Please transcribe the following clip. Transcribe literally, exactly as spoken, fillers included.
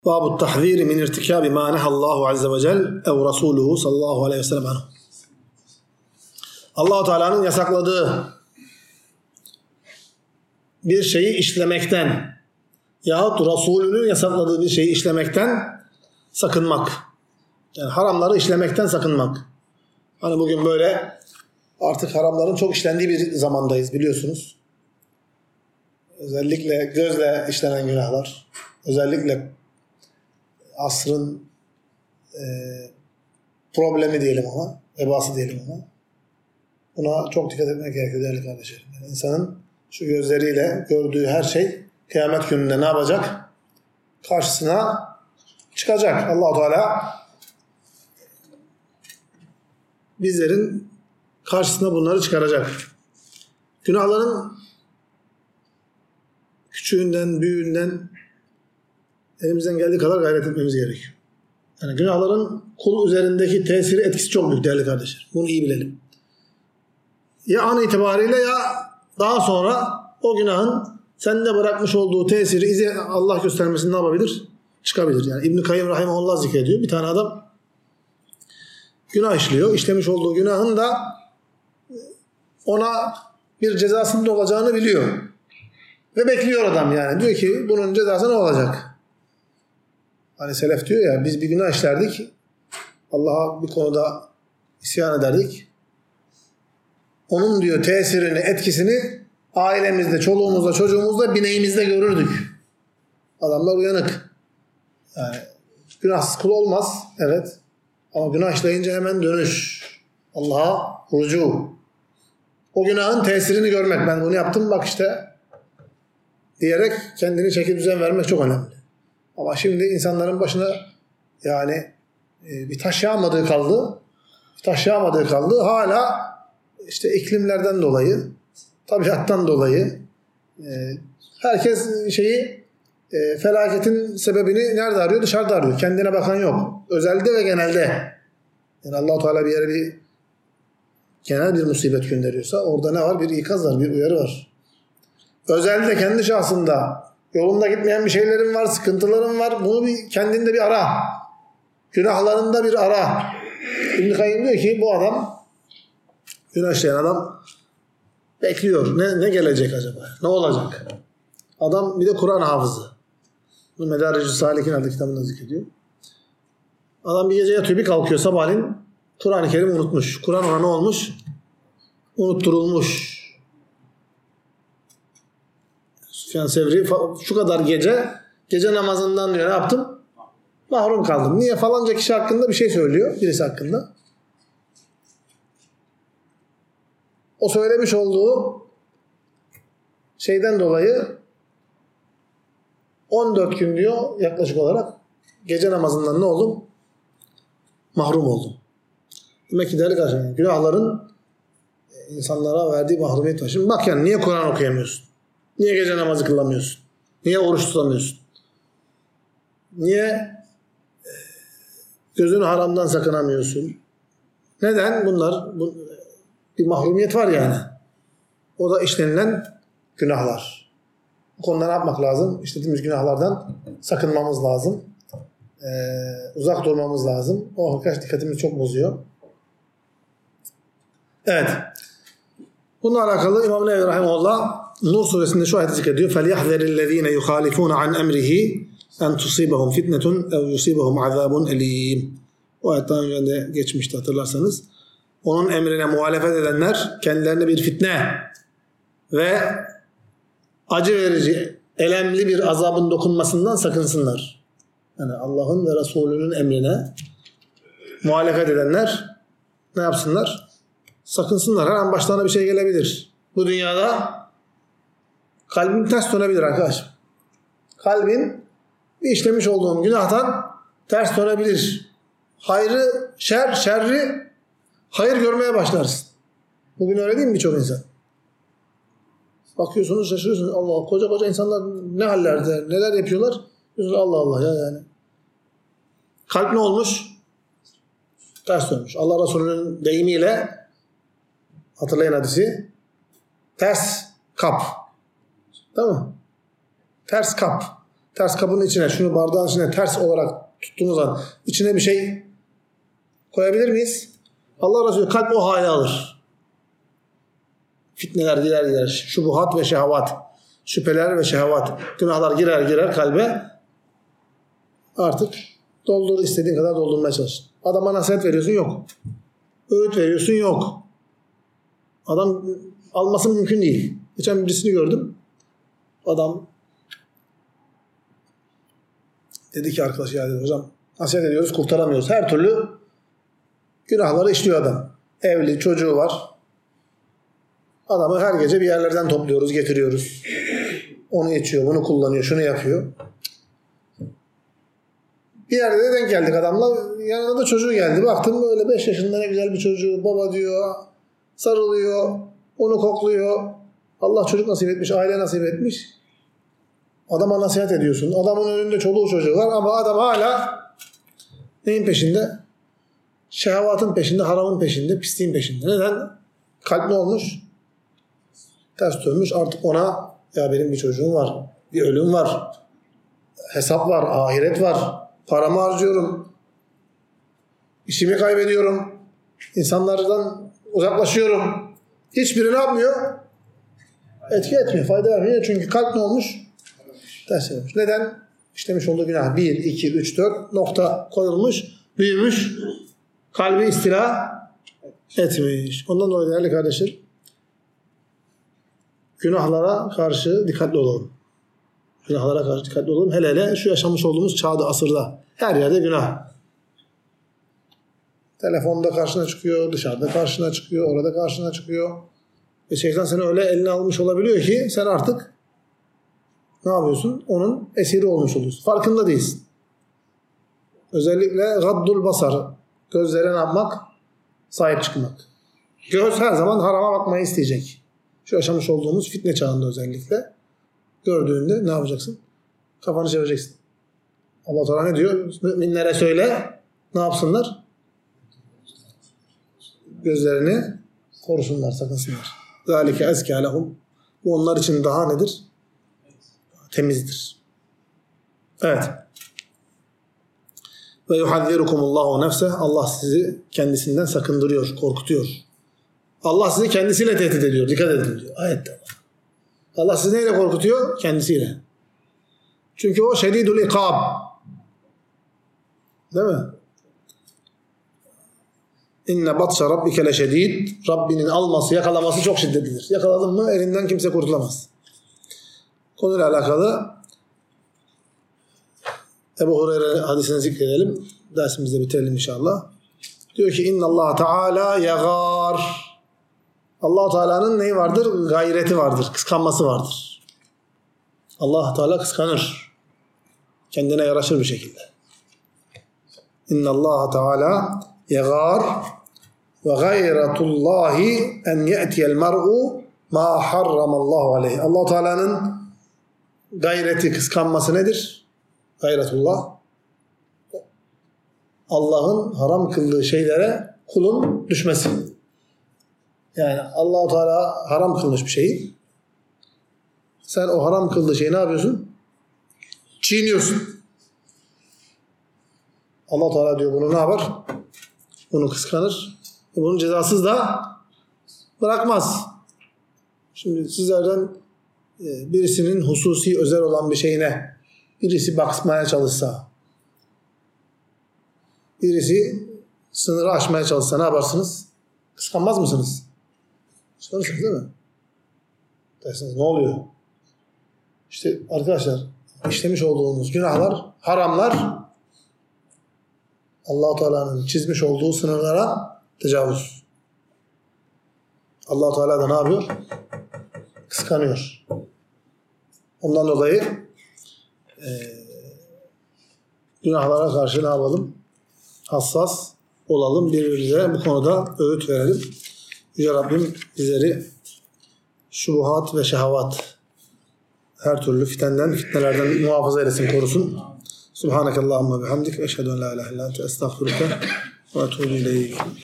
Babu tahziri min irtikabi ma nehallahu azze ve cel ev rasuluhu sallallahu aleyhi ve sellem anhu. Allah-u Teala'nın yasakladığı bir şeyi işlemekten yahut Resulünün yasakladığı bir şeyi işlemekten sakınmak. Yani haramları işlemekten sakınmak. Hani bugün böyle artık haramların çok işlendiği bir zamandayız biliyorsunuz. Özellikle gözle işlenen günahlar, özellikle asrın e, problemi diyelim ona, vebası diyelim ona. Buna çok dikkat etmek gerekiyor değerli kardeşlerim. Yani insanın şu gözleriyle gördüğü her şey kıyamet gününde ne yapacak? Karşısına çıkacak. Allah-u Teala bizlerin karşısına bunları çıkaracak. Günahların küçüğünden, büyüğünden elimizden geldiği kadar gayret etmemiz gerekiyor. Yani günahların kul üzerindeki tesiri, etkisi çok büyük değerli kardeşler. Bunu iyi bilelim. Ya an itibariyle ya daha sonra o günahın sende bırakmış olduğu tesiri, izi Allah göstermesini ne yapabilir? Çıkabilir. Yani İbn-i Kayyım Rahimahullah zikrediyor. Bir tane adam günah işliyor. İşlemiş olduğu günahın da ona bir cezasının olacağını biliyor. Ve bekliyor adam yani. Diyor ki bunun cezası ne olacak? Hani selef diyor ya, biz bir günah işlerdik. Allah'a bir konuda isyan ederdik. Onun diyor tesirini, etkisini ailemizde, çoluğumuzda, çocuğumuzda, bineğimizde görürdük. Adamlar uyanık. Yani günahsız kul olmaz. Evet. Ama günah işleyince hemen dönüş. Allah'a rucu. O günahın tesirini görmek. Ben bunu yaptım bak işte diyerek kendini çeki düzen vermek çok önemli. Ama şimdi insanların başına yani bir taş yağmadığı kaldı. Bir taş yağmadığı kaldı. Hala işte iklimlerden dolayı, tabiattan dolayı herkes şeyi felaketin sebebini nerede arıyor? Dışarıda arıyor. Kendine bakan yok. Özelde ve genelde. Yani Allah-u Teala bir yere bir genel bir musibet gönderiyorsa orada ne var? Bir ikaz var, bir uyarı var. Özelde kendi şahsında yolunda gitmeyen bir şeylerin var, sıkıntıların var. Bunu bir kendinde bir ara. Günahlarında bir ara. İbn-i Kayyım diyor ki bu adam, günah işleyen adam bekliyor. Ne, ne gelecek acaba? Ne olacak? Adam bir de Kur'an hafızı. Bu Medaricü Salik'in adlı kitabında zikrediyor. Adam bir gece yatıyor, bir kalkıyor sabahleyin Kur'an-ı Kerim unutmuş. Kur'an ona ne olmuş? Unutturulmuş. Süfyan Sevri şu kadar gece gece namazından diyor ne yaptım? Mahrum kaldım. Niye? Falanca kişi hakkında bir şey söylüyor. Birisi hakkında. O söylemiş olduğu şeyden dolayı on dört gün diyor yaklaşık olarak gece namazından ne oldum? Mahrum oldum. Demek ki değerli kardeşlerim, günahların insanlara verdiği mahrumiyet var. Şimdi bak yani niye Kur'an okuyamıyorsun? Niye gece namazı kılamıyorsun? Niye oruç tutamıyorsun? Niye gözünü haramdan sakınamıyorsun? Neden? Bunlar bu, bir mahrumiyet var yani. O da işlenilen günahlar. Bu konuda ne yapmak lazım? İşlediğimiz günahlardan sakınmamız lazım. Ee, uzak durmamız lazım. O hakikaten dikkatimizi çok bozuyor. Evet. Bununla alakalı İmam Nevevi Rahimahullah Nur suresinde şu ayeti zikrediyor. فَلْيَحْذَرِ الَّذ۪ينَ يُخَالِفُونَ عَنْ اَمْرِهِ اَنْ تُصِيبَهُمْ فِتْنَةٌ اَوْ يُصِيبَهُمْ عَذَابٌ اَل۪يمٌ. O ayet daha önce de geçmişti hatırlarsanız. Onun emrine muhalefet edenler kendilerine bir fitne ve acı verici, elemli bir azabın dokunmasından sakınsınlar. Yani Allah'ın ve Resulünün emrine muhalefet edenler ne yapsınlar? Sakınsınlar. Her an başlarına bir şey gelebilir. Bu dünyada kalbin ters dönebilir arkadaş. Kalbin bir işlemiş olduğun günahtan ters dönebilir. Hayrı, şer, şerri hayır görmeye başlarsın. Bugün öyle değil mi birçok insan? Bakıyorsunuz şaşırıyorsunuz. Allah koca koca insanlar ne hallerde, neler yapıyorlar? Diyorsunuz Allah Allah ya yani. Kalp ne olmuş? Ters dönmüş. Allah Resulü'nün deyimiyle hatırlayın hadisi. Ters kap. Değil mi? Ters kap. ters kabın içine, şunu bardağın içine ters olarak tuttuğumuz zaman içine bir şey koyabilir miyiz? Allah Resulü kalp o hale alır. Fitneler girer girer. Şubuhat ve şehvat. Şüpheler ve şehvat. Günahlar girer girer kalbe. Artık doldur, istediğin kadar doldurmaya çalış. Adama nasihat veriyorsun, yok. Öğüt veriyorsun, yok. Adam alması mümkün değil. Geçen birisini gördüm. Adam dedi ki arkadaş ya dedi, hocam nasihat ediyoruz, kurtaramıyoruz. Her türlü günahları işliyor adam. Evli, çocuğu var. Adamı her gece bir yerlerden topluyoruz, getiriyoruz. Onu içiyor, bunu kullanıyor, şunu yapıyor. Bir yerde de denk geldik adamla. Yanına da çocuğu geldi. Baktım böyle beş yaşında ne güzel bir çocuğu. Baba diyor, sarılıyor, onu kokluyor. Allah çocuk nasip etmiş, aile nasip etmiş. Adama nasihat ediyorsun. Adamın önünde çoluğu çocuğu var ama adam hala neyin peşinde? Şehvatın peşinde, haramın peşinde, pisliğin peşinde. Neden? Kalp ne olmuş? Ters dönmüş. Artık ona ya benim bir çocuğum var, bir ölüm var, hesap var, ahiret var, paramı harcıyorum, işimi kaybediyorum, insanlardan uzaklaşıyorum. Hiçbiri ne yapmıyor? Etki etmiyor, fayda vermiyor. Çünkü kalp ne olmuş? Ters dönmüş. Neden? İşlemiş olduğu günah bir, iki, üç, dört nokta koyulmuş, büyümüş, kalbi istila etmiş. Ondan dolayı değerli kardeşler, günahlara karşı dikkatli olalım. Günahlara karşı dikkatli olalım. Hele hele şu yaşamış olduğumuz çağda, asırda. Her yerde günah. Telefonda karşına çıkıyor, dışarıda karşına çıkıyor, orada karşına çıkıyor. Ve şeytan seni öyle eline almış olabiliyor ki sen artık ne yapıyorsun? Onun esiri olmuş oluyorsun. Farkında değilsin. Özellikle gaddul basar. Gözlere ne yapmak? Sahip çıkmak. Göz her zaman harama bakmayı isteyecek. Şu yaşamış olduğumuz fitne çağında özellikle gördüğünde ne yapacaksın? Kafanı çevireceksin. Allah Teala ne diyor? Müminlere söyle. Ne yapsınlar? Gözlerini korusunlar, sakınsınlar. Zalike ezkâ lehum. Bu onlar için daha nedir? Temizdir. Evet. Ve yuhazzirukumullahu nefse. Allah sizi kendisinden sakındırıyor, korkutuyor. Allah sizi kendisiyle tehdit ediyor. Dikkat edin diyor. Ayette. Allah sizi neyle korkutuyor? Kendisiyle. Çünkü o şedidul ikab. Değil mi? İnne batşa rabbike leşedid. Rabbinin alması, yakalaması çok şiddetlidir. Yakaladın mı elinden kimse kurtulamaz. Konuyla alakalı Ebu Hureyre hadisini zikredelim. Dersimizde bitirelim inşallah. Diyor ki inna Allah Teala yagar. Allah Teala'nın neyi vardır? Gayreti vardır, kıskanması vardır. Allah Teala kıskanır. Kendine yaraşır bir şekilde. İnna Allah Teala yagar ve gayretullahi en ye'tiyel mer'u ma harramallahu aleyhi. Allah Teala'nın gayreti, kıskanması nedir? Gayretullah. Allah'ın haram kıldığı şeylere kulun düşmesi. Yani Allah-u Teala haram kılmış bir şeyi. Sen o haram kıldığı şeyi ne yapıyorsun? Çiğniyorsun. Allah-u Teala diyor bunu ne yapar? Bunu kıskanır. E bunun cezasız da bırakmaz. Şimdi sizlerden birisinin hususi, özel olan bir şeyine birisi bakmaya çalışsa, birisi sınırı aşmaya çalışsa ne yaparsınız? Kıskanmaz mısınız? Kıskanırsınız değil mi? Dersiniz ne oluyor? İşte arkadaşlar işlemiş olduğumuz günahlar, haramlar Allah-u Teala'nın çizmiş olduğu sınırlara tecavüz. Allah-u Teala da ne yapıyor? Kıskanıyor. Ondan dolayı e, günahlara karşı ne yapalım? Hassas olalım. Birbirimize bu konuda öğüt verelim. Yüce Rabbim bizleri şubuhat ve şehavat her türlü fitenden, fitnelerden muhafaza eylesin, korusun. Subhanakallahumma bihamdik. Eşhedü en la ilahe illa ente estağfiruke ve etûbü ileyk.